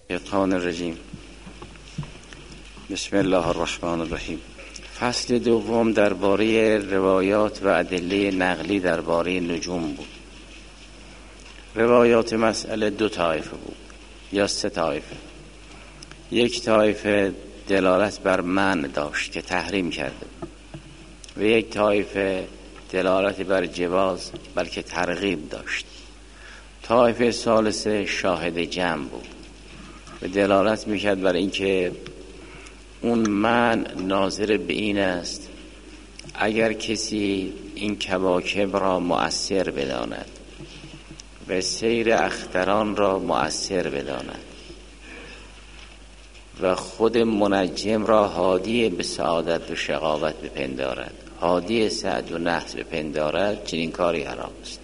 الشیطان الرجیم. بسم الله الرحمن الرحیم. فصل دوم درباره روایات و ادله نقلی درباره نجوم بود. روایات مسئله دو طایفه بود یا سه طایفه. یک طایفه دلالت بر منع داشت که تحریم کرده و یک طایفه دلالت بر جواز بلکه ترغیب داشت. طایفه ثالثه شاهد جمع بود و دلالت میکرد بر اینکه اون منع ناظر به این است اگر کسی این کواکب را مؤثر بداند و سیر اختران را مؤثر بداند و خود منجم را هادی به سعادت و شقاوت بپندارد، هادی سعد و نحس بپندارد، چنین کاری حرام است.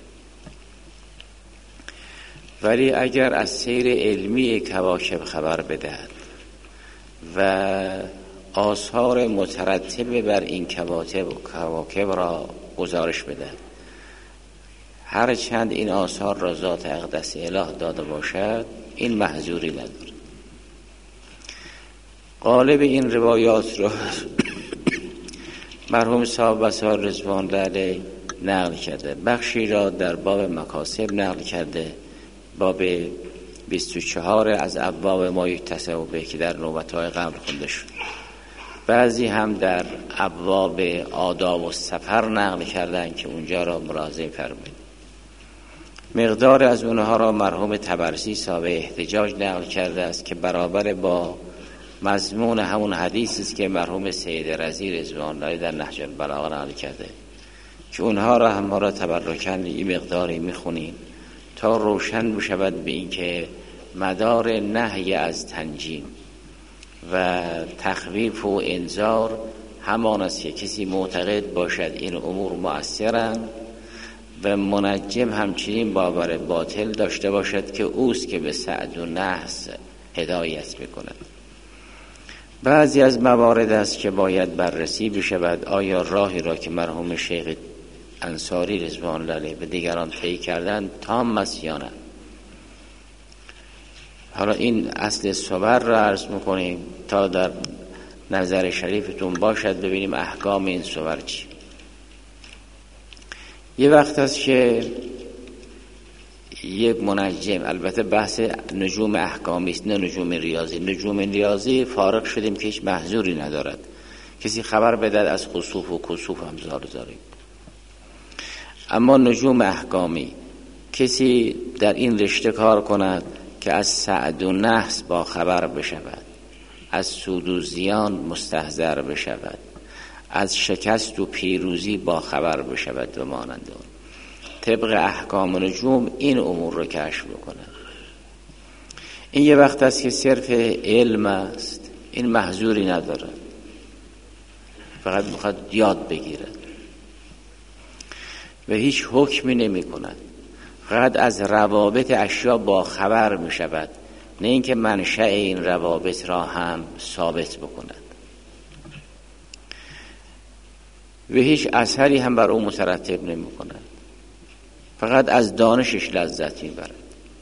ولی اگر از سیر علمی کواکب خبر بدهد و آثار مترتب بر این کواکب را گزارش بدهد، هر چند این آثار را ذات اقدس اله داده باشد، این محظوری ندارد. غالب این روایات را مرحوم صاحب بصائر رضوان الله علیه نقل کرده، بخشی را در باب مکاسب نقل کرده، باب 24 از ابواب ما یکتسب به که در نوبت‌های قبل خونده شد. بعضی هم در ابواب آداب و سفر نقل کردن که اونجا را ملاحظه فرمایید. مقدار از اونها را مرحوم طبرسی صاحب احتجاج نقل کرده است که برابر با مضمون همون حدیثی است که مرحوم سید رضی رضوان الله در نهج البلاغه نقل کرده که اونها را هم ما را تبرکاً این مقداری میخونیم تا روشن بشود به این که مدار نهی از تنجیم و تخویف و انذار همان است که کسی معتقد باشد این امور مؤثرند و منجم همچنین باور باطل داشته باشد که اوست که به سعد و نحس هدایت میکند. بعضی از موارد است که باید بررسی بشود آیا راهی را که مرحوم شیخ انصاری رضوان الله علیه و دیگران طی کردند تام است یا نه. حالا این اصل صبر را عرض میکنیم تا در نظر شریفتون باشد، ببینیم احکام این صبر چی. یه وقت است که یک منجم، البته بحث نجوم احکامی است نه نجوم ریاضی. نجوم ریاضی فارغ شدیم که هیچ محظوری ندارد، کسی خبر بدهد از خسوف و کسوف هم زاری. اما نجوم احکامی کسی در این رشته کار کند که از سعد و نحس با خبر بشود، از سود و زیان مستحضر بشود، از شکست و پیروزی با خبر بشود و مانند اون، طبق احکام نجوم این امور رو کشف بکند. این یه وقت است که صرف علم است، این محظوری نداره، فقط میخواد یاد بگیرد و هیچ حکمی نمی کند، فقط از روابط اشیا با خبر می شود، نه اینکه منشأ این روابط را هم ثابت بکند و هیچ اثری هم بر او مترتب نمی کند، فقط از دانشش لذت می برد.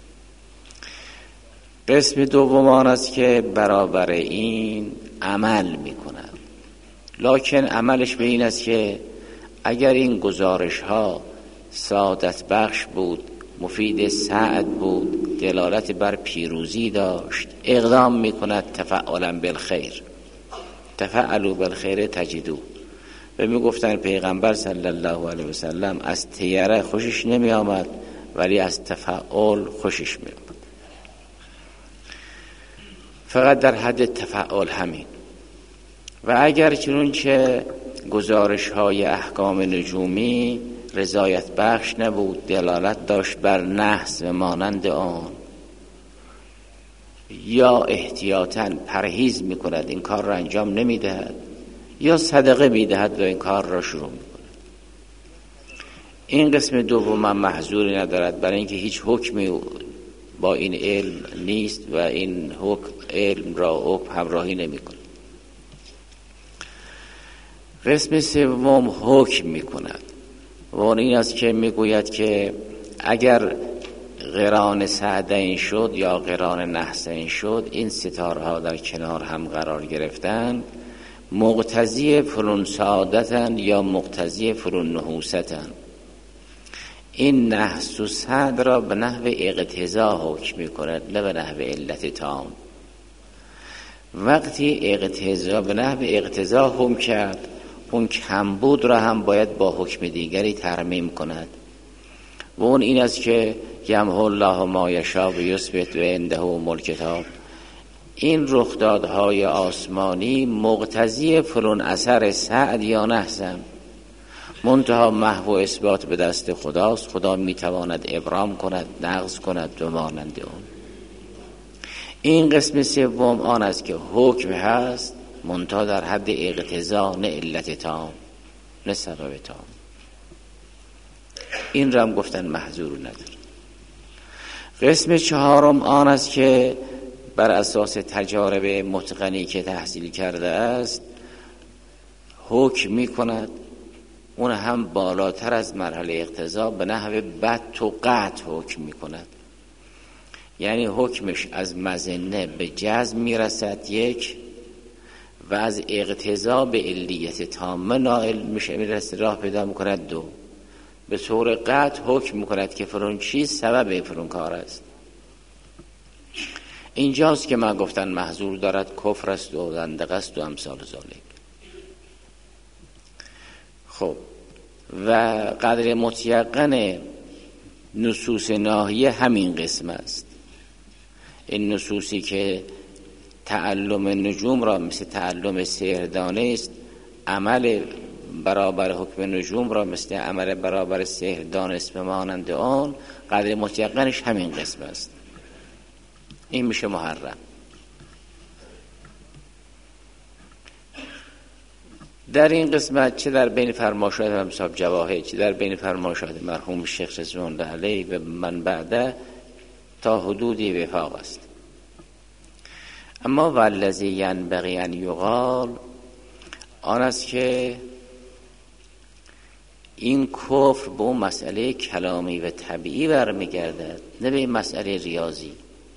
قسم دوم آن است که برابر این عمل می کند، لکن عملش به این است که اگر این گزارش ها سعادت بخش بود، مفید سعد بود، دلالت بر پیروزی داشت، اقدام می کند تفعلا بالخیر، تفعلوا بالخیر تجدو. و می گفتن پیغمبر صلی الله علیه و سلم از تیره خوشش نمی آمد ولی از تفعل خوشش می آمد، فقط در حد تفعل همین. و اگر چنانچه گزارش های احکام نجومی رضایت بخش نبود، دلالت داشت بر نحس و مانند آن، یا احتیاطاً پرهیز می کند این کار را انجام نمی دهد، یا صدقه می دهد و این کار را شروع می کند، این قسم دوم محظوری ندارد، برای اینکه هیچ حکمی با این علم نیست و این علم را حکم همراهی نمی کند. قسم سوم حکم می کند و این است که می گوید که اگر قران سعدین شد یا قران نحسین شد، این ستارها در کنار هم قرار گرفتن، مقتضی فلون سعادتن یا مقتضی فلون نحوستن. این نحس و سعد را به نحو اقتضا حکم می‌کند، نه به نحو علت تام. وقتی اقتضا به نحو اقتضا حکم کرد، اون کمبود را هم باید با حکم دیگری ترمیم کند و اون این است که یمحو الله ما یشاء و یثبت و عنده ام الکتاب. این رخدادهای آسمانی مقتضی فلان اثر سعد یا نحسن، منتها محو و اثبات به دست خداست. خدا میتواند ابرام کند، نقض کند و مانند اون. این قسم سوم آن است که حکم هست منتها در حد اقتضا، نه علت تام، نه سبب تام. این را هم گفتن محظور نداره. قسم چهارم آن است که بر اساس تجارب متقنی که تحصیل کرده است حکم می کند، اون هم بالاتر از مرحله اقتضا به نحو بت و قطع حکم می کند. یعنی حکمش از مظنه به جزم می رسد یک، و از اقتضا به علیت تامه نائل میشه، میرسه راه پیدا می کند دو. به طور قطع حکم می کند که فرون چیز سبب فرون کار است. اینجاست که من گفتن محظور دارد کفر است و زندقه است و امثال ذالک. خب و قدر متیقن نصوص ناهیه همین قسم است. این نصوصی که تعلم نجوم را مثل تعلم سحردانه است، عمل برابر حکم نجوم را مثل عمل برابر سحردانه است به مانند آن، قدر متیقنش همین قسم است. این میشه محرم. در این قسمت چه در بین فرمایشات امثال جواهر، چه در بین فرمایشات مرحوم شیخ رضوان الله علیه و من بعده تا حدودی وفاق است. اما والذی ینبغی ان یقال آن است که این کفر به اون مسئله کلامی و طبیعی برمیگردد، نه به این مسئله ریاضی.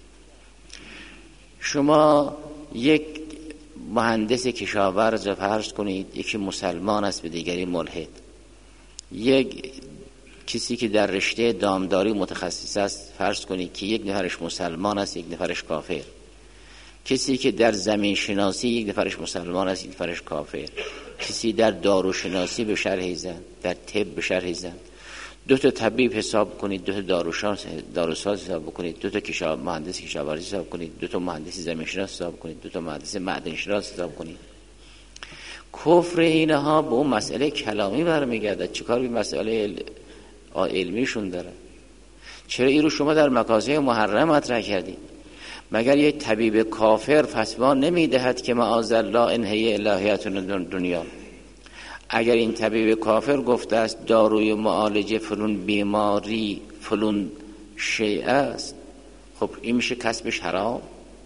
شما یک مهندس کشاورز فرض کنید، یکی مسلمان است به دیگری ملحد، یک کسی که در رشته دامداری متخصص است فرض کنید که یک نفرش مسلمان است یک نفرش کافر، کسی که در زمین شناسی یک نفرش مسلمان است یک نفرش کافر، کسی در داروشناسی به شرح زن، در طب به شرح زن. دو تا طبیب حساب کنید، دو تا داروساز حساب کنید، دو تا مهندس کشاورزی حساب کنید، دو تا مهندس زمین شناس حساب کنید، دو تا مهندس معدن شناس حساب کنید. کفر اینها به اون مسئله کلامی برمیگردد. چیکار به مسئله علمیشون داره؟ چرا این رو شما در مکاسب محرم مطرح کردید؟ مگر یک طبیب کافر فتوا نمیدهد که معاذالله انهی الهیاتون دنیا؟ اگر این طبیب کافر گفته است داروی معالجه فلون بیماری فلون شیء است، خب این میشه کسبش حرام.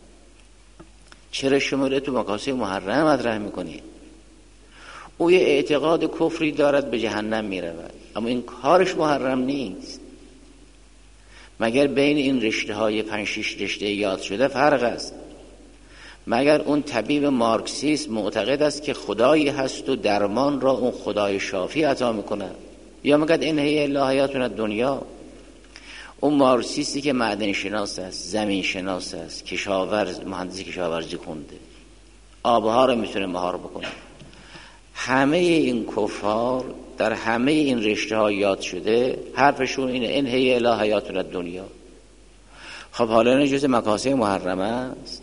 چرا شما رو تو مکاسب محرم مطرح میکنید؟ او یه اعتقاد کفری دارد به جهنم میرود، اما این کارش محرم نیست. مگر بین این رشته های 5-6 رشته یاد شده فرق است؟ مگر اون طبیب مارکسیست معتقد است که خدایی هست و درمان را اون خدای شافی عطا میکنه؟ یا مگر انهی الهیاتون دنیا؟ اون مارکسیستی که معدن شناس است، زمین شناس است، کشاورز، مهندسی کشاورزی خونده، آبها رو میتونه مهار بکنه. همه این کفار در همه این رشته ها یاد شده حرفشون اینه انهی الهیاتون دنیا. خب حالا این جز مکاسب محرمه است.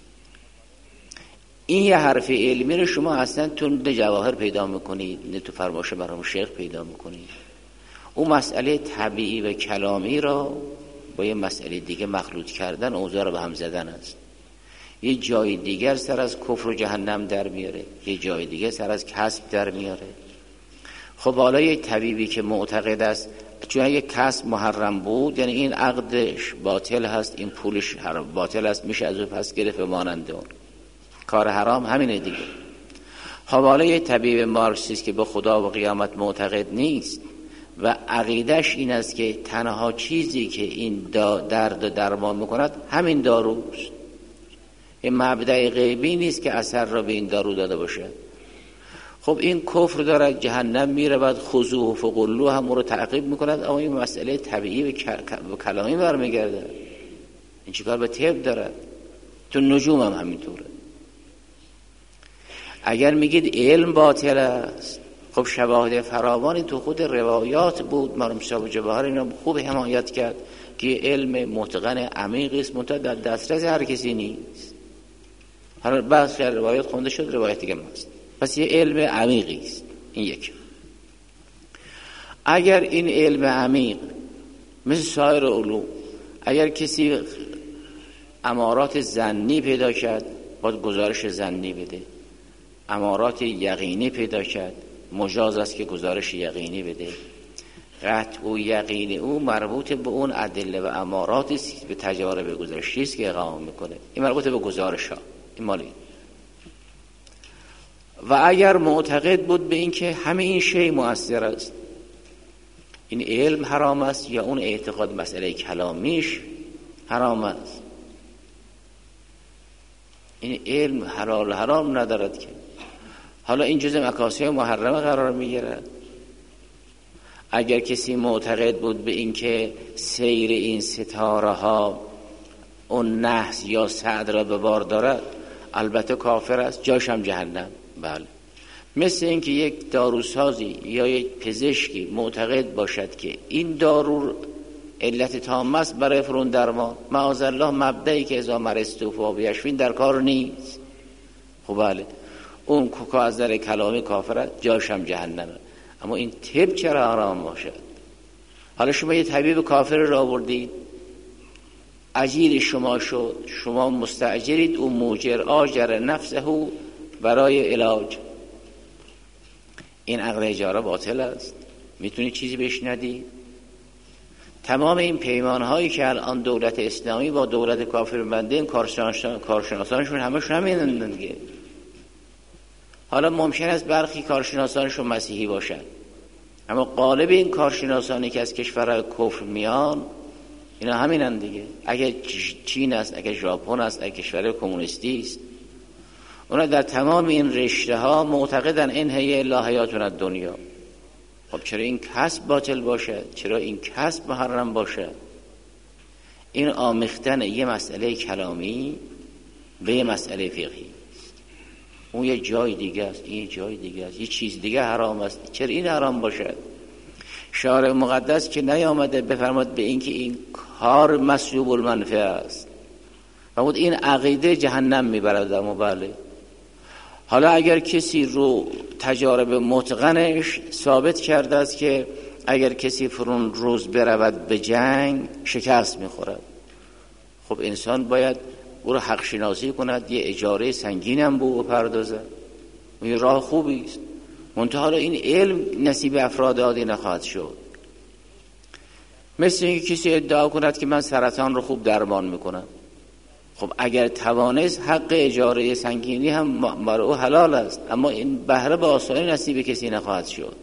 این یه حرف علمی رو شما اصلا تو نه جواهر پیدا میکنید نه تو فرمایش مرحوم شیخ پیدا میکنید. اون مسئله طبیعی و کلامی را با یه مسئله دیگه مخلوط کردن، اوضاع رو به هم زدن است. یه جای دیگر سر از کفر و جهنم در میاره، یه جای دیگه سر از کسب در میاره. خب حالا یه طبیبی که معتقد است چون یک کسب محرم بود یعنی این عقدش باطل هست، این پولش باطل است، میشه از او پس گرفت و مانند اون، کار حرام همینه دیگه. خب حالا یه طبیب مارکسیست که به خدا و قیامت معتقد نیست و عقیدش این است که تنها چیزی که این درد درمان میکند همین داروست. این مبدأ غیبی نیست که اثر را به این دارو داده باشه. خب این کفر دارد، جهنم میره، بعد خذوه فغلوه هم او رو تعقیب میکند، اما این مسئله طبیعی به کلامی برمیگرده. این چیکار به طب دارد؟ تو نجوم هم همینطوره. اگر میگید علم باطل است، خب شواهد فراوانی تو خود روایات بود. مرحوم صاحب جواهر اینا خوب حمایت کرد که علم متقن عمیقی است، منتها در دسترس هر کسی نیست. حالا بعضی روایات خونده شد، روایت دیگه هست، پس یه علم عمیقی است. این یک. اگر این علم عمیق مثل سایر علوم، اگر کسی امارات ظنی پیدا کرد باید گزارش ظنی بده، امارات یقینی پیدا کرد مجاز است که گزارش یقینی بده. قطع و یقین او مربوط به اون ادله و اماراتی است، به تجارب گذشته است که اقامه میکنه. این مربوط به گزارش ها. این مالی. و اگر معتقد بود به این که همه این شی مؤثر است، این علم حرام است یا اون اعتقاد مسئله کلامیش حرام است. این علم حلال و حرام ندارد که. حالا این جزء مکاسب محرمه قرار میگیرد. اگر کسی معتقد بود به این که سیر این ستاره ها اون نحس یا سعد را به بار دارد، البته کافر است، جاش هم جهنم. بله. مثل اینکه یک داروسازی یا یک پزشکی معتقد باشد که این دارو علت تام است برای فرون درمان، معاذالله مبدئی که اذا مرضت فهو یشفین در کار نیست. خب بله، اون که از در کلامی کافر است، جاش هم جهنمه. اما این طب چرا حرام باشد؟ حالا شما یه طبیب کافر را آوردید، اجیر شما شد، شما مستاجرید، او موجر آجر نفسه برای علاج. این عقد اجاره باطل است. میتونی چیزی بهش ندی؟ تمام این پیمانهایی که الان دولت اسلامی با دولت کافر بنده، این کارشناسانشون همشون همین دیگه. حالا ممکن است برخی کارشناسانشون مسیحی باشن، اما غالب این کارشناسانی که از کشورهای کفر میان اینا همینن دیگه. اگه چین است، اگه ژاپن است، اگه کشور کمونیستی است، اونا در تمام این رشته ها معتقدن این هی لا حیاتون الدنیا. خب چرا این کسب باطل باشد؟ چرا این کسب محرم باشد؟ این آمیختن یه مسئله کلامی به یه مسئله فقهی، اون یه جای دیگه است، این جای دیگه است، یه چیز دیگه حرام است. چرا این حرام باشد؟ شارع مقدس که نیامده بفرماد به این که این کار مسلوب المنفعه است و بود این عقیده جهنم میبرد. اما بله، حالا اگر کسی رو تجارب متقنش ثابت کرده است که اگر کسی فرون روز برود به جنگ شکست میخورد، خب انسان باید او رو حق شناسی کند، یه اجاره سنگین هم به او بپردازه. این راه خوبی است. منتها حالا این علم نصیب افراد عادی نخواهد شد. مثل اینکه کسی ادعا کند که من سرطان رو خوب درمان میکنم. خب اگر توانست حق اجاره سنگینی هم برای او حلال است، اما این بهره به آسانی نصیب کسی نخواهد شد.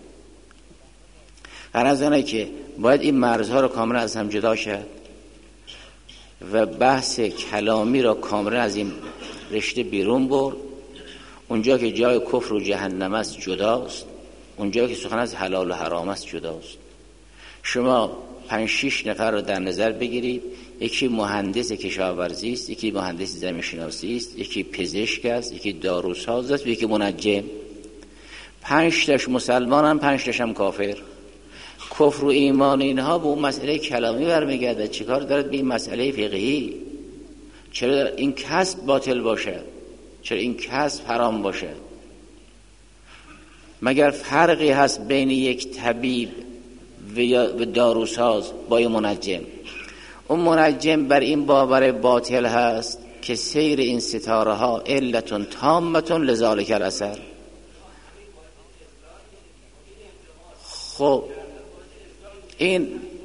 غرض آنه که باید این مرزها رو کاملا از هم جدا کرد و بحث کلامی را کاملا از این رشته بیرون برد. اونجا که جای کفر و جهنم است جداست، اونجا که سخن از حلال و حرام است جداست. شما 5-6 نفر رو در نظر بگیرید، یکی مهندس کشاورزی است، یکی مهندس زمین شناسی است، یکی پزشک است، یکی داروساز است، یکی منجم. 5 تاش مسلمانن، 5 تاش هم کافر. کفر و ایمان اینها به اون مسئله کلامی برمیگرده. چیکار دارد به این مسئله فقهی؟ چرا این کسب باطل باشه؟ چرا این کسب حرام باشه؟ مگر فرقی هست بین یک طبیب و داروساز با یک منجم؟ اون منجم بر این باور باطل هست که سیر این ستاره ها علتون تامتون لذالک الاثر. خب این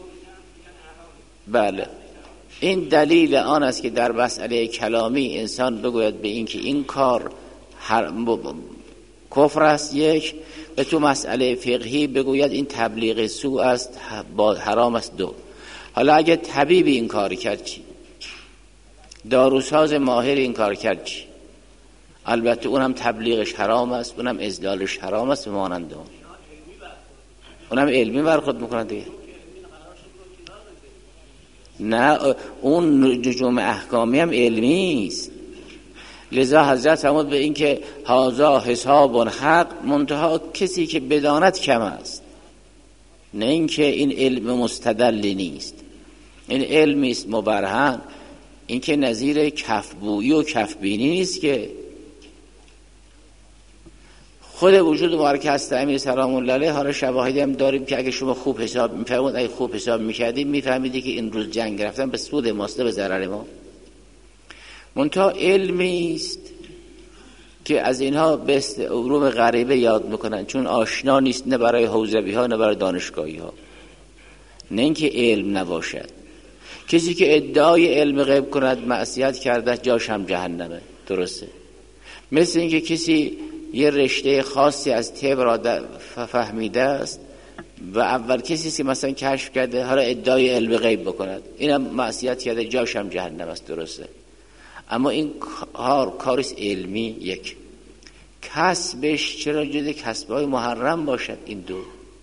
بله، این دلیل آن است که در مسئله کلامی انسان بگوید به این که این کار کفر است یک، و تو مسئله فقهی بگوید این تبلیغ سوء است، حرام است دو. حالا اگه طبیب این کار کرد چی؟ داروساز ماهر این کار کرد چی؟ البته اونم تبلیغش حرام است، اونم اضلالش حرام است و مانند اونم علمی برخورد میکنن دیگه. نه اون نجوم احکامی هم علمی است. لذا حضرت فرمود به این که هذا حساب حق، منتها کسی که بداند کم است، نه اینکه این علم مستدل نیست، این علمی است مبرهن. این که نظیر کفبویی و کفبینی نیست که. خود وجود مبارک هست امیر سلام الله علیه، حالا شواهدی هم داریم که اگه شما خوب حساب می‌فرمایید، اگه خوب حساب می‌کردید می‌فهمیدید که این روز جنگ رفتن به سود ماست، به ضرر ما. منتها علمی است که از اینها به علوم غریبه یاد میکنن، چون آشنا نیست نه برای حوزوی ها نه برای دانشگاهی ها. نه اینکه علم نباشد. کسی که ادعای علم غیب کند معصیت کرده، جاش هم جهنمه. درسته؟ مثل اینکه کسی یه رشته خاصی از طب را فهمیده است و اول کسی که مثلا کشف کرده، حالا ادعای علم غیب بکند، اینم معصیت کرده، جاش هم جهنم است. درسته؟ اما این کاریست علمی. یک کسبش چرا جز کسبهای محرم باشد؟ این دو.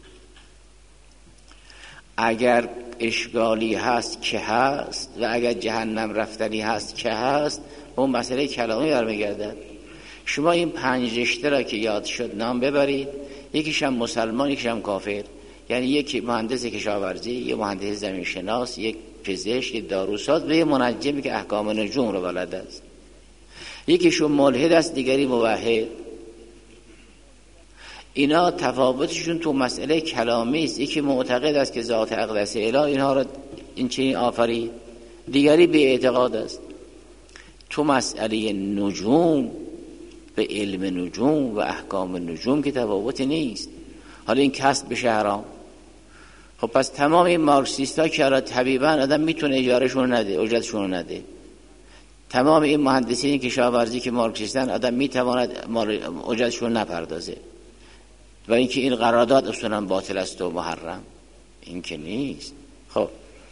اگر اشکالی هست که هست و اگر جهنم رفتنی هست که هست، اون مسئله کلامی برمیگردد. شما این 5 رشته را که یاد شد نام ببرید، یکیش هم مسلمان، یکیش هم کافر. یعنی یک مهندس کشاورزی، یک مهندس زمین شناس، یک پزشک، یک داروساز و یک منجمی که احکام نجوم رو بلد است. یکیشون ملحد است، دیگری موحد. اینا تفاوتشون تو مسئله کلامی است. یکی معتقد است که ذات اقدس اله اینها رو این چنین آفرید، دیگری بی اعتقاد است. تو مسئله نجوم به علم نجوم و احکام نجوم که تفاوتی نیست. حالا این کسب بشه حرام. خب پس تمام این مارکسیستا که حالا طبیبن، آدم میتونه اجارهشون نده، اجرتشون نده. تمام این مهندسین کشاورزی که مارکسیستن، آدم میتواند اجرتشون نپردازه. و اینکه این قرارداد اصولا باطل است و محرم، این که نیست. خب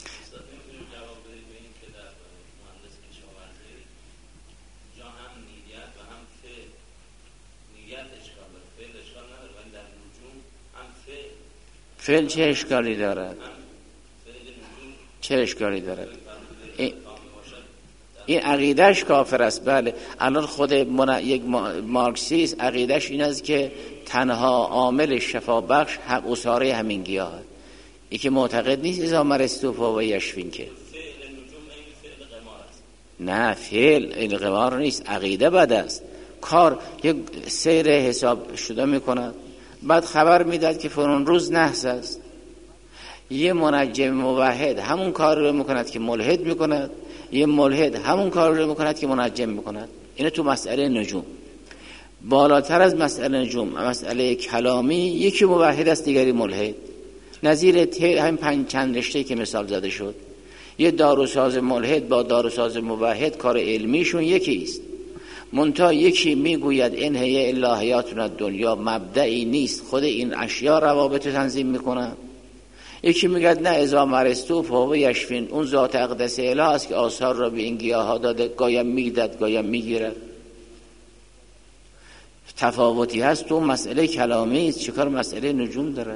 فعل چه اشکالی دارد؟ چه اشکالی دارد؟ این عقیدهش کافر است. بله، الان خود یک مارکسیست عقیدهش این است که تنها عامل شفا بخش اصاره همین گیاه. این که معتقد نیست اذا مرستو و یشفین که نه، فعل این قمار نیست، عقیده بد است. کار یک سیر حساب شده میکند، بعد خبر میداد که فرون روز نحس است. یه منجم موحد همون کار رو میکند که ملحد میکند، یه ملحد همون کار رو میکند که منجم میکند. اینه تو مسئله نجوم. بالاتر از مسئله نجوم مسئله کلامی، یکی موحد است دیگری ملحد. نظیر همین چند رشته که مثال زده شد. یه داروساز ملحد با داروساز موحد کار علمیشون یکی است. منتها یکی میگوید این هی الهیاتنا دنیا مبدعی نیست، خود این اشیا روابط تنظیم میکنن. یکی میگد نه اذا مرستو فهو یشفین، اون ذات اقدس اله است که آثار را به این گیاه ها داده، گایم میداد گایم میگیرد. تفاوتی هست تو مسئله کلامی است، چیکار مسئله نجوم داره؟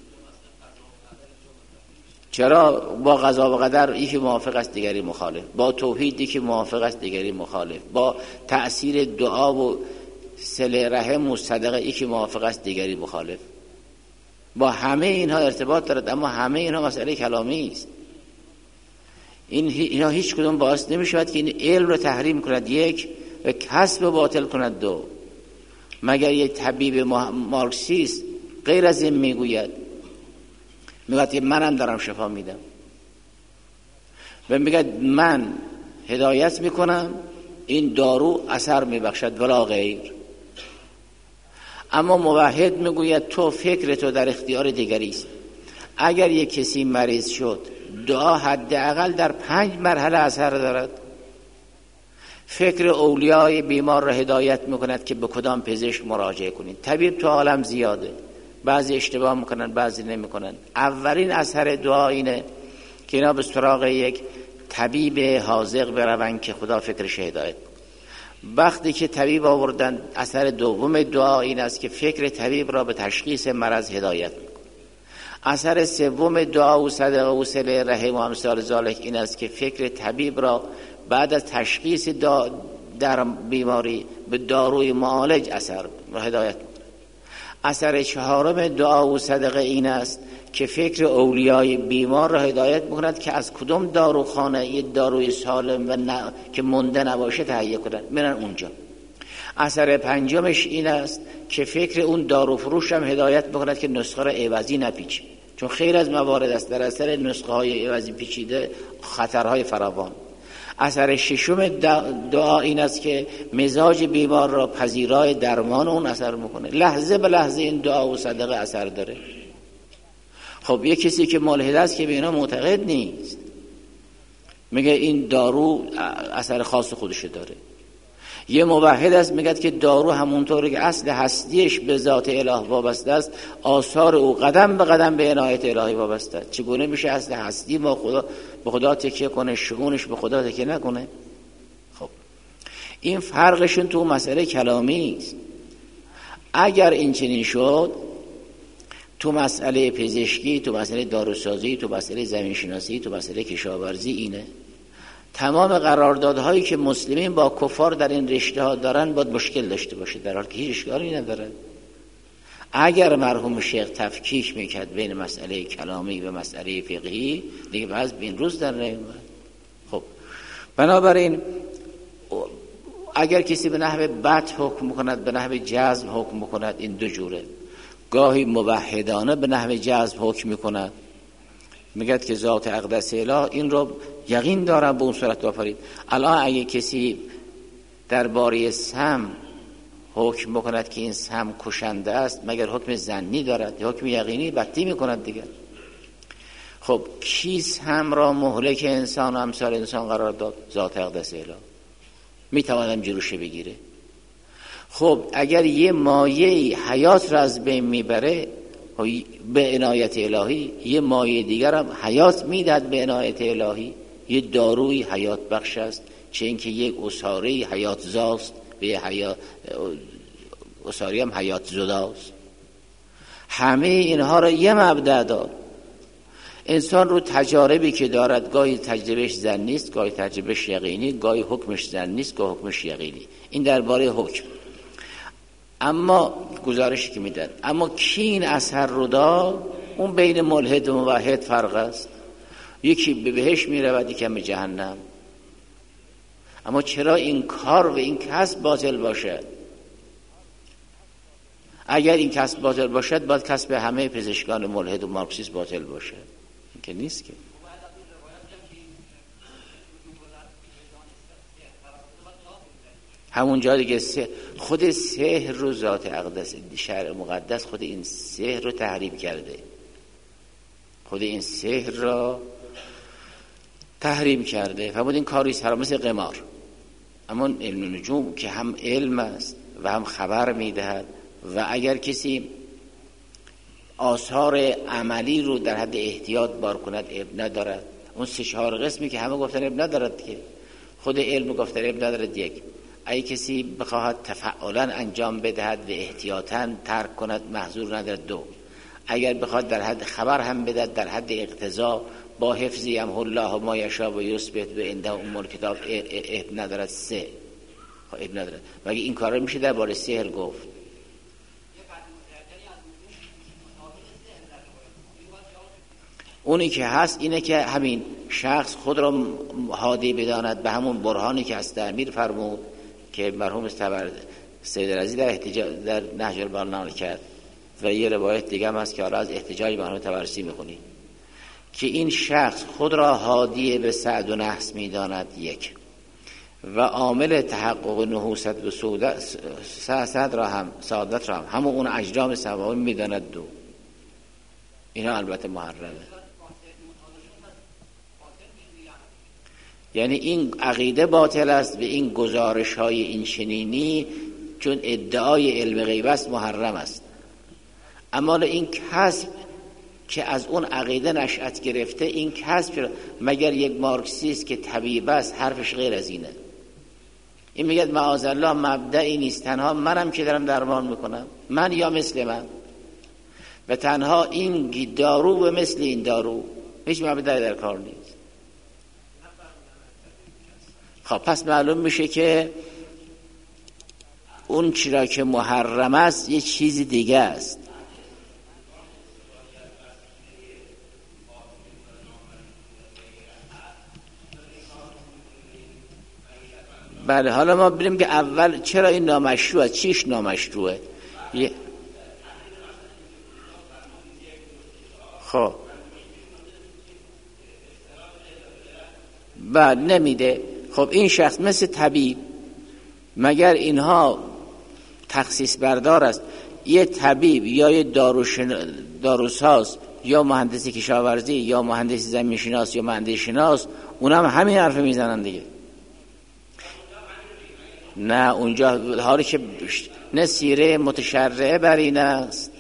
چرا با قضا و قدر یکی موافق است دیگری مخالف، با توحید یکی موافق است دیگری مخالف، با تأثیر دعا و صله رحم و صدقه یکی موافق است دیگری مخالف. با همه اینها ارتباط دارد، اما همه اینها مسئله کلامی است. اینها هیچ کدوم باعث نمیشود که این علم رو تحریم کند یک و کسب باطل کند دو. مگر یک طبیب مارکسیست غیر از این میگوید، میگوید که منم دارم شفا میدم و میگوید من هدایت میکنم، این دارو اثر میبخشد ولا غیر. اما موحد میگوید تو فکر تو در اختیار دیگری است. اگر یک کسی مریض شد، دعا حداقل در 5 مرحله اثر دارد. فکر اولیای بیمار را هدایت میکند که به کدام پزشک مراجعه کنید. طبیب تو عالم زیاده، بعضی اشتباه میکنن بعضی نمیکنن. اولین اثر دعا اینه که اینا به سراغ یک طبیب حاذق بروند که خدا فکرش هدایت. وقتی که طبیب آوردن، اثر دوم دعا این است که فکر طبیب را به تشخیص مرض هدایت میکنه. اثر سوم دعا و صدقه و صله رحم و امثال ذالک این است که فکر طبیب را بعد از تشخیص در بیماری به داروی معالج اثر را هدایت میکنه. اثر چهارم دعا و صدقه این است که فکر اولیای بیمار را هدایت میکند که از کدام داروخانه یه داروی سالم و که مونده نباشه تهیه کنند، میرن اونجا. اثر پنجمش این است که فکر اون داروفروش هم هدایت میکند که نسخه را عوضی نپیچه، چون خیلی از موارد است در اثر نسخه های عوضی پیچیده خطرهای فراوان. اثر ششم دعا این است که مزاج بیمار را پذیرای درمان اون اثر میکنه. لحظه به لحظه این دعا و صدقه اثر داره. خب یه کسی که ملحد است که به اینا معتقد نیست، میگه این دارو اثر خاص خودش داره. یه موحد است میگه که دارو همونطوری که اصل هستیش به ذات اله وابسته است، آثار او قدم به قدم به عنایت الهی وابسته است. چگونه میشه اصل هستی با خدا به خدا تکیه کنه، شگونش به خدا تکیه نکنه؟ خب این فرقشون تو مسئله کلامی است. اگر این چنین شد، تو مسئله پزشکی، تو مسئله داروسازی، تو مسئله زمینشناسی، تو مسئله کشاورزی اینه. تمام قراردادهایی که مسلمین با کفار در این رشته ها دارن باید مشکل داشته باشه، در حالی که هیچ اشکالی نداره. اگر مرحوم شیخ تفکیک میکرد بین مسئله کلامی و مسئله فقهی، دیگه باز بین روز در نمیاد. خب بنابراین اگر کسی به نحو بد حکم کند، به نحو جزم حکم کند، این دو جوره. گاهی موحدانه به نحو جزم حکم میکند، میگه که ذات اقدس اله این رو یقین دارم به اون صورت آفرید. الان اگه کسی درباره سم حکم بکند که این سم کشنده است، مگر حکم ظنی دارد؟ حکم یقینی بطی میکند دیگه. خب کی سم را مهلک انسان و امثال انسان قرار داد؟ ذات اقدس اله. میتوانم جلوش بگیره. خب اگر یه مایه حیات را از بین میبره به عنایت الهی، یه مایه دیگر هم حیات میدهد به عنایت الهی. یه داروی حیات بخش است، چه اینکه یک عصاره حیات زاست به عصاره هم حیات زداست. همه اینها را یه مبدأ داد. انسان رو تجاربی که دارد، گاهی تجربهش ظنی است، گاهی تجربهش یقینی، گاهی حکمش ظنی است، گاهی حکمش یقینی. این درباره حکم. اما گزارشی که میدن، اما کی این اثر رو داد؟ اون بین ملحد و موحد فرق است. یکی به بهشت میرود، یکی به جهنم. اما چرا این کار و این کسب باطل باشد؟ اگر این کسب باطل باشد، باید کسب همه پزشکان ملحد و مارکسیست باطل باشد. این که نیست که. همون جا دیگه خود سحر رو ذات اقدس شرع مقدس خود این سحر رو تحریم کرده. خود این سحر را تحریم کرده. فرمود این کاری حرام، مثل قمار. اما علم نجوم که هم علم است و هم خبر میدهد، و اگر کسی آثار عملی رو در حد احتیاط بار کند اب ندارد. اون 3-4 قسمی که همه گفتن اب ندارد، که خود علم گفتن اب ندارد. یک، اگه کسی بخواهد تفعلا انجام بدهد و احتیاطاً ترک کند محظور ندارد. 2، اگر بخواد در حد خبر هم بدهد در حد اقتضا با حفظی هم الله ما یشاء و یثبت و عنده ام الکتاب اب ندارد. 3 اب ندارد. و اگه این کارا میشه درباره سحر گفت. اونی که هست اینه که همین شخص خود را هادی بداند به همون برهانی که از تعمیر فرمود که مرحوم سید رضی در احتجاج در نهج البلاغه نقل کرد، و یه روایت دیگه هم هست که حالا از احتجاج مرحوم طبرسی میخونیم که این شخص خود را هادی به سعد و نحس میداند. 1 و عامل تحقق نحوست و سعادت را هم همون اون اجرام سماوی میداند. 2 اینا البته محرمه. یعنی این عقیده باطل است و این گزارش های این چنینی چون ادعای علم غیب است محرم است. اما این کسب که از اون عقیده نشأت گرفته، این کسب مگر یک مارکسیست که طبیب است حرفش غیر از اینه؟ این میگه معاذالله مبدعی نیست، تنها منم که دارم درمان میکنم، من یا مثل من، و تنها این دارو و مثل این دارو، هیچ مبدعی در کار نیست. خب پس معلوم میشه که اون چرا که محرم است یه چیزی دیگه است. بله، حالا ما بریم که اول چرا این نامشروعه، چیش نامشروعه. خب بعد نمیده. خب این شخص مثل طبیب، مگر اینها تخصیص بردار است؟ یه طبیب یا یه داروساز یا مهندس کشاورزی یا مهندس زمین شناس یا مهندس شناس، اونم همین حرف میزنن دیگه. نه اونجا حالی که نه سیره متشرعه بر این است،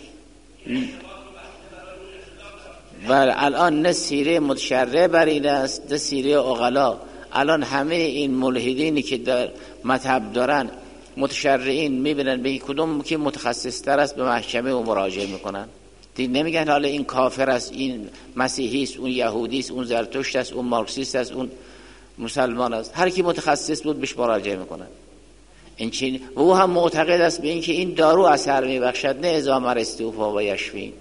و الان نه سیره متشرعه بر این است نه سیره عقلا. الان همه این ملحدینی که در مذهب دارن متشرعین میبینن به کدوم که متخصص تر است به محکمه و مراجعه میکنن. دیگه نمیگن حالا این کافر است، این مسیحی است، اون یهودی است، اون زرتشت است، اون مارکسیست است، اون مسلمان است. هر کی متخصص بود بهش مراجعه میکنن. این چین و او هم معتقد است به اینکه این دارو اثر میبخشد، نه ازا مرستوفا و یشفین.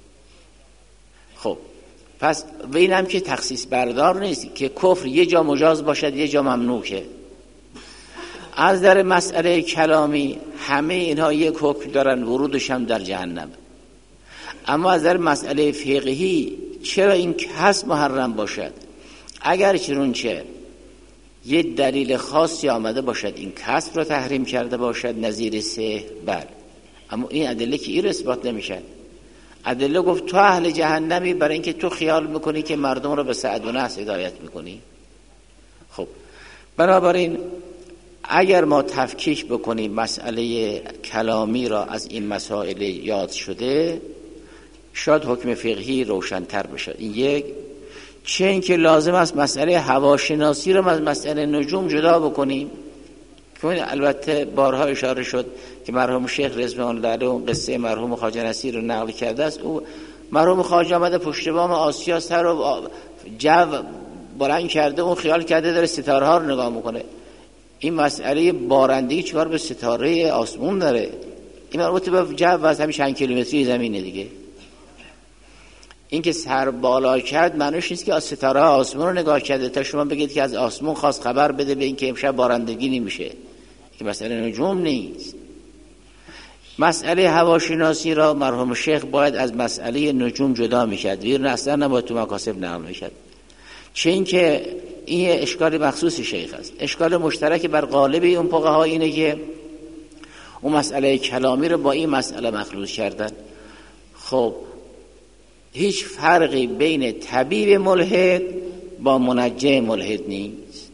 خب پس و این هم که تخصیص بردار نیست که کفر یه جا مجاز باشد یه جا ممنوعه. از در مسئله کلامی همه اینها یک حکم دارن، ورودش هم در جهنم. اما از در مسئله فقهی چرا این کسب محرم باشد؟ اگر چنانچه یه دلیل خاصی آمده باشد این کسب را تحریم کرده باشد، نظیر سحر، بله، اما این ادله که این اثبات نمیشد. ادله گفت تو اهل جهنمی برای اینکه تو خیال میکنی که مردم رو به سعد و نحس هدایت میکنی. خب بنابراین اگر ما تفکیک بکنیم مسئله کلامی را از این مسائل یاد شده، شاید حکم فقهی روشن‌تر بشه. این یک. چه اینکه لازم است مسئله هواشناسی را از مسئله نجوم جدا بکنیم، که البته بارها اشاره شد که مرحوم شیخ رضوان الله علیه اون قصه مرحوم خواجه نصیر رو نقل کرده است. او مرحوم خواجه آمده پشت بام آسیا سر رو جو بلند کرده، اون خیال کرده داره ستاره ها رو نگاه میکنه. این مسئله بارندگی چیکار به ستاره آسمون داره؟ این مربوط به جو از همین چند کیلومتری زمینه دیگه. این که سر بالا کرد معنیش نیست که از ستاره آسمون رو نگاه کرده تا شما بگید که از آسمون خواست خبر بده به این که امشب بارندگی نمیشه. که مسئله نجوم نیست. مسئله هواشناسی را مرحوم شیخ باید از مسئله نجوم جدا میکرد، ویرن اصلا نباید تو مکاسب نقل میکرد. چه این که این اشکال مخصوص شیخ است. اشکال مشترک بر غالب اون فقها اینه که اون مسئله کلامی رو با این مسئله مخلوط کردن. خب هیچ فرقی بین طبیب ملحد با منجم ملحد نیست.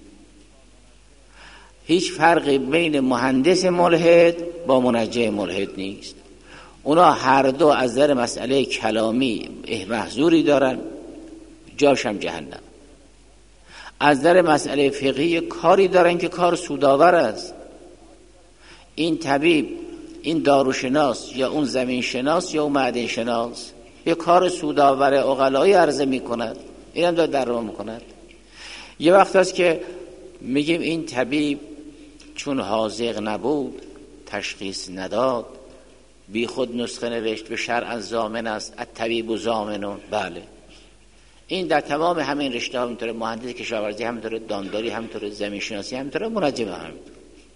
هیچ فرقی بین مهندس ملحد با منجم ملحد نیست. اونا هر دو از نظر مسئله کلامی محظوری دارن، جاش هم جهنم. از نظر مسئله فقهی کاری دارن که کار سودآور است. این طبیب، این داروشناس یا اون زمین شناس یا اون معدن شناس یه کار سودآور عقلایی عرضه میکند، این هم داره درمان میکند. یه وقت هست که میگیم این طبیب چون حاذق نبود، تشخیص نداد، بی خود نسخه نوشت، به شرع ضامن است، الطبیب ضامنون. بله، این در تمام همین رشته ها همینطوره، مهندس کشاورزی همینطوره، دامداری همینطوره، زمین شناسی همینطوره، منجم همینطوره.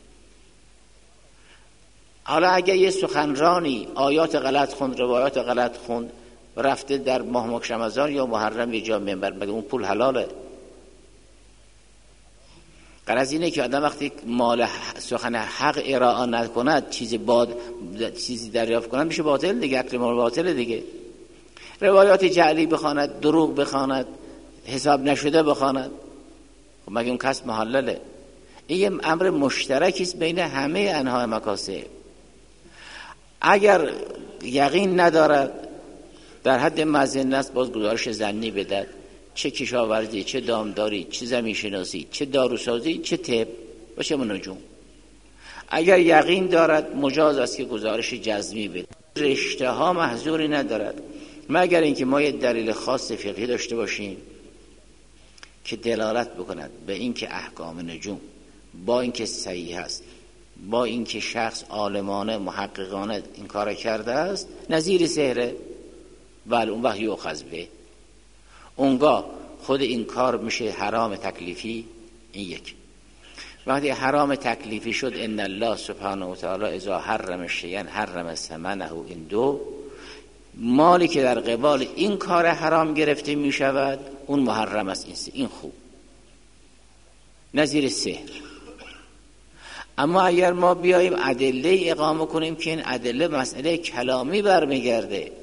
حالا اگر یه سخنرانی آیات غلط خوند، روایات غلط خوند و رفته در ماه رمضان یا محرم یه جا منبر، مگه اون پول حلاله؟ غرض اینه که آدم وقتی مال سخن حق ارائه نکند، چیزی دریافت کند، میشه باطل دیگه، عقل مال باطل دیگه. روایات جعلی بخواند، دروغ بخواند، حساب نشده بخواند، خب مگه اون کسب محلله؟ این یه امر مشترکی است بین همه انواع مکاسب. اگر یقین ندارد در حد مظنه است، باز گزارش ظنی بدهد، چه کشاورزی، چه دامداری، چه زمین شناسی، چه داروسازی، چه طب و چه نجوم. اگر یقین دارد مجاز است که گزارش جزمی بده. رشته ها محظوری ندارد مگر اینکه ما یه دلیل خاص فقهی داشته باشیم که دلالت بکند به اینکه احکام نجوم با اینکه صحیح است، با اینکه شخص عالمانه محققانه این کار کرده است، نظیر سحره، ولی اون وقت یؤخذ به، اونگاه خود این کار میشه حرام تکلیفی. این یک. وقتی حرام تکلیفی شد، ان الله سبحانه و تعالی اذا حرم شیئا حرم ثمنه، این دو مالی که در قبال این کار حرام گرفته می شود اون محرم است. این خوب، نظیر سحر. اما اگر ما بیاییم ادله اقامه کنیم که این ادله مسئله کلامی برمیگرده،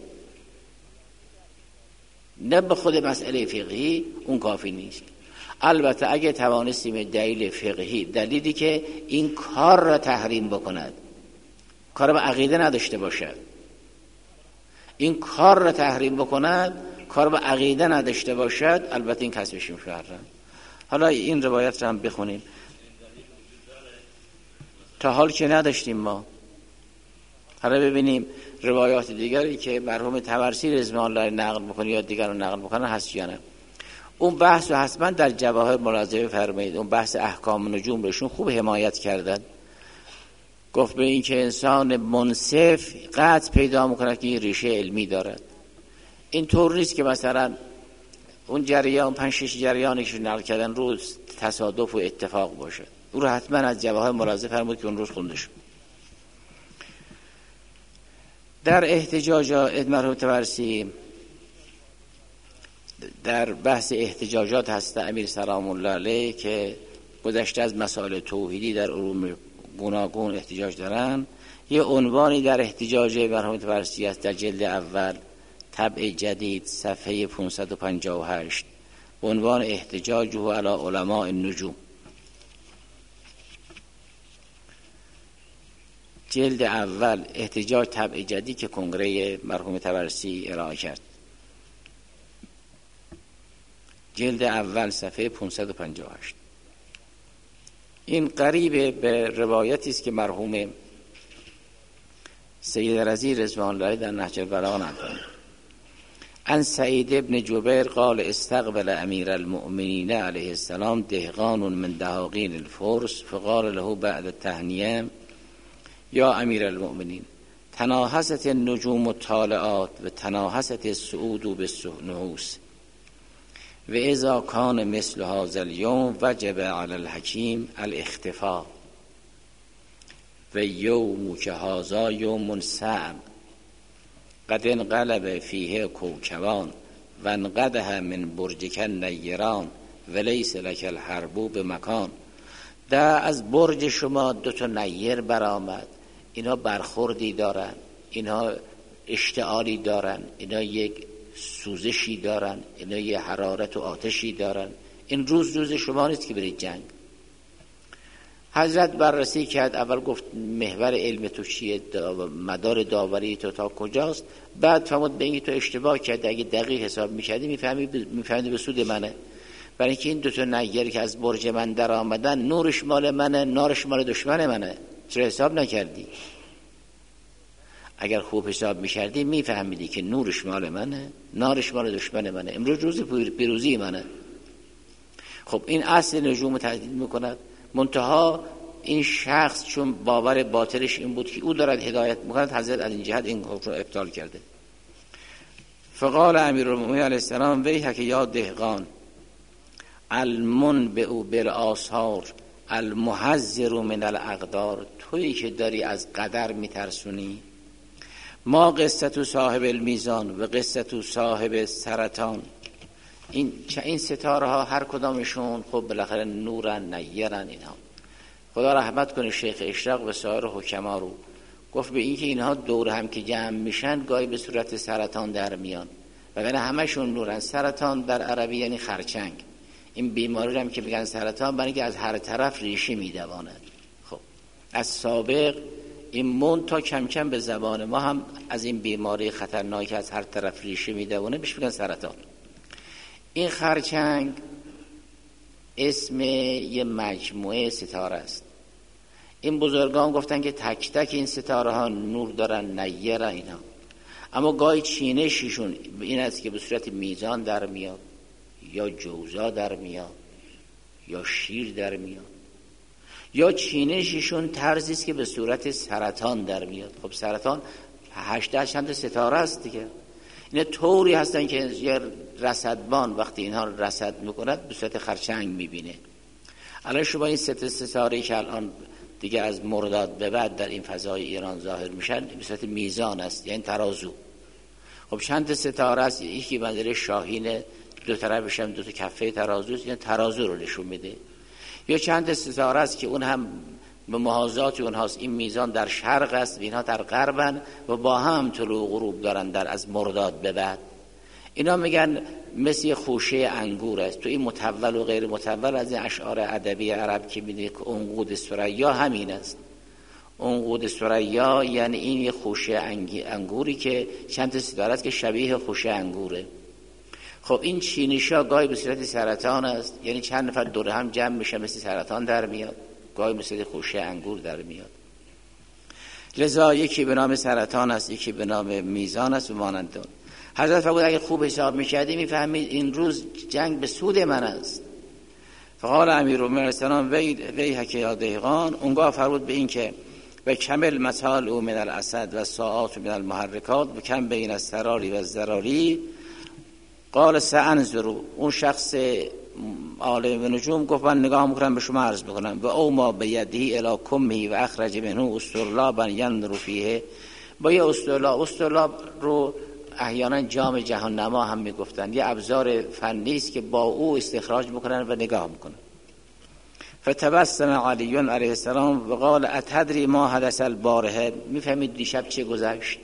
نه به خود مسئله فقهی، اون کافی نیست. البته اگه توانستیم دلیل فقهی، دلیلی که این کار را تحریم بکند، کار به عقیده نداشته باشد، این کار را تحریم بکند، کار به عقیده نداشته باشد، البته این کسبش محرم. حالا این روایت را هم بخونیم. تا حال که نداشتیم ما. حالا ببینیم روایات دیگری که مرحوم طبرسی رضوان الله نقل میکنه یا دیگر رو نقل میکنه هست یا نه. اون بحث رو حتما در جواهر ملاحظه فرمایید. اون بحث احکام نجوم روشون خوب حمایت کردن. گفت به این که انسان منصف قطع پیدا میکنه که این ریشه علمی دارد. این طور نیست که مثلا اون جریان 5-6 جریانی که نقل کردن روز تصادف و اتفاق باشه. او رو حتما از جواهر ملاحظه فرمود که اون روز خونده شد. در احتجاجات مرحوم طبرسی در بحث احتجاجات هست امیر سلام الله علیه که گذشته از مسائل توحیدی در علوم گوناگون احتجاج دارن. یه عنوانی در احتجاج مرحوم طبرسی است در جلد اول طبع جدید صفحه 558، عنوان احتجاجه علی علماء النجوم. جلد اول احتجاج طبع جدید که کنگره مرحوم طبرسی ارائه کرد. جلد اول صفحه 558. این قریب به روایتی است که مرحوم سید رضی رضوان الله در نهج البلاغه نقل عن سعید ابن جبیر قال استقبل امیر المؤمنین علیه السلام دهقان من دهاقین الفرس فقال له بعد التهنیه یا امیر المؤمنین تناحست النجوم الطالعات و تناحست السعود بالنحوس و اذا کان مثل هذا اليوم وجب علی الحکیم الاختفاء و یوم که هذا یوم صعب قد انقلب فیه کوکبان و انقده من برجک نیران و لیس لک الحرب بمکان. در از برج شما 2 نیر برآمد، اینا برخوردی دارن، اینا اشتعالی دارن، اینا یک سوزشی دارن، اینا یه حرارت و آتشی دارن. این روز شما نیست که برید جنگ. حضرت بررسی کرد، اول گفت محور علم تو چیه، مدار داوری تو تا کجاست، بعد فهمید به این تو اشتباه کرد، اگه دقیق حساب می‌کردی می‌فهمیدی به سود منه. برای اینکه این 2 نیر که از برج من در آمدن، نورش مال منه، نارش مال دشمن منه. چرا حساب نکردی؟ اگر خوب حساب می‌کردی می‌فهمیدی که نورش مال منه، نارش مال دشمن منه، امروز روز پیروزی منه. خب این اصل نجوم تهدید می‌کند. منتها این شخص چون باور باطلش این بود که او دارد هدایت می‌کند، حضرت از این جهت این حکم رو ابطال کرده. فقال امیرالمؤمنین علیه السلام ویحک یا دهقان المنبئ بالآثار المحذر من الاقدار، تویی که داری از قدر میترسونی. ما قصه صاحب المیزان و قصه صاحب سرطان. این ستاره ها هر کدامشون خب بالاخره نورن نیرن. اینها خدا رحمت کنه شیخ اشراق و سایر حکما رو. گفت به این که اینها دور هم که جمع میشن گاهی به صورت سرطان در میان، وگرنه همشون نورن. سرطان در عربی یعنی خرچنگ. این بیماری رو هم که میگن سرطان، برای اینکه از هر طرف ریشه میدواند. خب از سابق این مون تا کم کم به زبان ما هم از این بیماری خطرناک از هر طرف ریشه میدوانه بهش میگن سرطان. این خرچنگ اسم یه مجموعه ستاره است. این بزرگان گفتن که تک تک این ستاره ها نور دارن، نیره اینا، اما گاهی چینششون این است که به صورت میزان در میاد، یا جوزا در میاد، یا شیر در میاد، یا چینششون طرزی است که به صورت سرطان در میاد. خب سرطان 18 چند ستاره است دیگه. اینا طوری هستن که یه رصدبان وقتی اینها رصد میکند به صورت خرچنگ میبینه. الان شما این ستاره که الان دیگه از مرداد به بعد در این فضای ایران ظاهر میشن به صورت میزان است، یعنی ترازو. خب چند ستاره است، یکی منظره شاهینه، دو طرفش هم دو تا کفه ترازو است، یعنی ترازو رو نشون میده. یا چند ستاره است که اون هم به محاذات اونهاست، این میزان در شرق است و اینها در غربن و با هم طلوع و غروب دارن در از مرداد به بعد. اینا میگن مثل خوشه انگور است. تو این متول و غیر متول از این اشعار ادبی عرب که میدونی که عنقود ثریا همین است. عنقود ثریا یعنی این یه خوشه انگوری که چند ستاره است که شبیه خوشه انگوره. خب این چینشا گاهی به صورت سرطان است، یعنی چند نفر دور هم جمع میشه مثل سرطان در میاد، گاهی مثل خوشه انگور در میاد. لذا یکی به نام سرطان است، یکی به نام میزان است و مانند اون. حضرت فرمود اگه خوب حساب میکردی میفهمید این روز جنگ به سود من است. فقال امیرالمومنین علیه السلام وی حکی دهقان، اونگاه فرمود به این که و کمل مثال او من الاسد و ساعات من المحرکات و کم بین السراری و الزراری. قال سأنظروا، اون شخص عالم نجوم گفت من نگاه میکنم به شما عرض میکنم. و او ما بیدهی الی کمهی و اخرج منه استرلابا ینظر فیه. با یه استرلاب رو احیانا جام جهان نما هم میگفتن، یه ابزار فنی است که با او استخراج میکنن و نگاه میکنن. فتبسم علی علیه السلام و قال اتدری ما حدث البارحه، میفهمید دیشب چه گذشت؟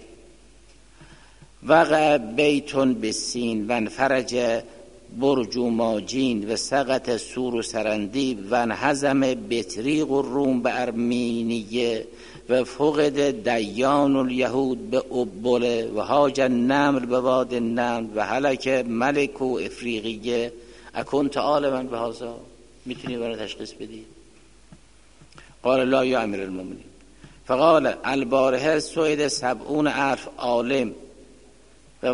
وقع بیتون بسین و انفرج برج و ماجین و سقط سور و سرندی و انهزم بطریق و روم به ارمینیه و فقد دیان الیهود به ابوله و هاج النمر به واد النمر و هلک ملک و افریقیه اکنت عالما به هذا. میتونی برای تشخیص بدی؟ قال لا یا امیر المؤمنین. فقال البارحه سوید 70,000 عالم و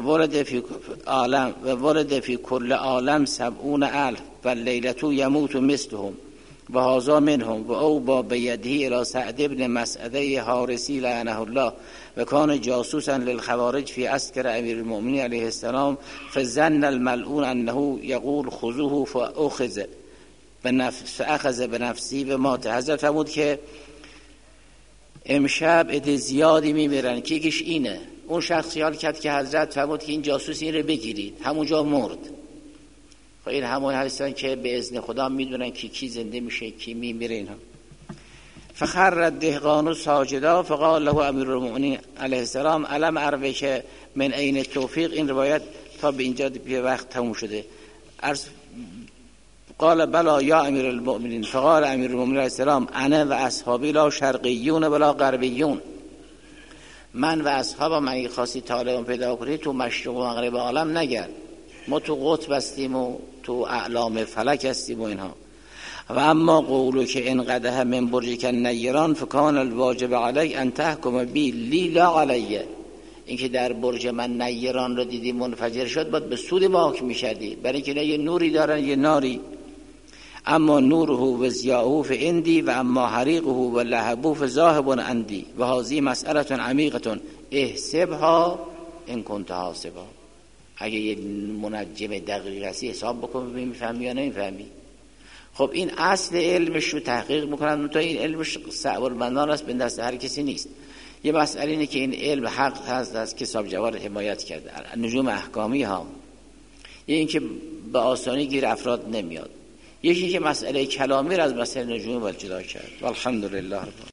ولد فی کل عالم 70,000 و لیلتو یموت مثلهم و هذا منهم و او با بیدهی الى سعد ابن مسعده حارسی لعنه الله و کان جاسوسا للخوارج فی عسکر امیر المؤمنین علیه السلام فظن الملعون انه یقول خذوه فاخذ بنفسی و مات. حضرت فرمود که امشب عده زیادی میمیرن که یکیش اینه. اون شخص خیال کرد که حضرت فرمود که این جاسوس این رو بگیرید، همونجا مرد. خب این همون هستن که به اذن خدا میدونن که کی زنده میشه کی میمیره. اینها فخر دهقان ساجدا فقال له امیرالمؤمنین علیه السلام علم عربه که من عین توفیق. این روایت تا به اینجا به وقت تموم شده. قال بلا یا امیر المؤمنین. فقال امیر المؤمنین علیه السلام انا و اصحابی لا شرقیون ولا غربیون. من و اصحابم اگه خواستی طالبان پیدا کنی تو مشرق و مغرب عالم نگرد، ما تو قطب هستیم و تو اعلام فلک هستیم و اینها. و اما قولو که انقدها من برج که نیران فکان الواجب علی ان تحکم بی لی لا علیه. این که در برج من نیران رو دیدی منفجر شد باید به سود ما حکم میشدی، برای اینکه نه یه نوری دارن یه ناری. اما نوره و ضیاءه فاندی و اما حریقه و لهبه فذاهب عندی و هذه مسئله عمیقه احسبها ان كنت حاسبا. اگه یه منجم دقیق هستی حساب بکن ببین میفهمی یا نمیفهمی. خب این اصل علمش رو تحقیق میکنن، تا این علمش صعب البندان است، به دست هر کسی نیست. یه مسئله اینه که این علم حق هست از کتاب جوار حمایت کرده، نجوم احکامی ها. یه این که به آسانی گیر افراد نمیاد. یکی که مسئله کلامی را از مسئله نجوم باید جدا کرد. والحمدلله.